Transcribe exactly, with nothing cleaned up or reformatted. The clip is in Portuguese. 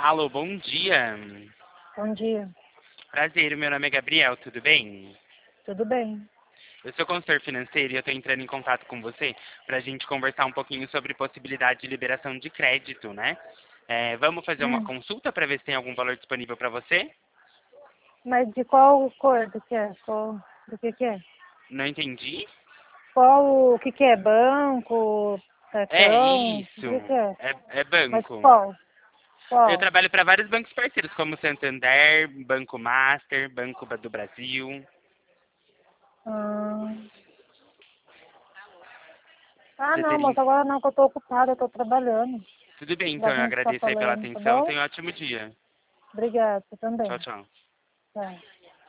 Alô, bom dia. Bom dia. Prazer, meu nome é Gabriel, tudo bem? Tudo bem? Eu sou consultor financeiro e eu estou entrando em contato com você para a gente conversar um pouquinho sobre possibilidade de liberação de crédito, né? É, vamos fazer uma Hum. consulta para ver se tem algum valor disponível para você? Mas de qual cor do que é? Qual, do que que é? Não entendi? Qual, o que que é? Banco, É cartão, o isso, que que é? é, é Mas banco. qual? Eu Qual? trabalho para vários bancos parceiros, como Santander, Banco Master, Banco do Brasil. Hum. Ah, Você não, teria... moça, agora não, que eu tô ocupada, eu tô trabalhando. Tudo bem, então, Já que eu a gente tá agradeço aí pela falando, tá atenção. bom? Tenha um ótimo dia. Obrigada, você Tchau, também. tchau. Tchau.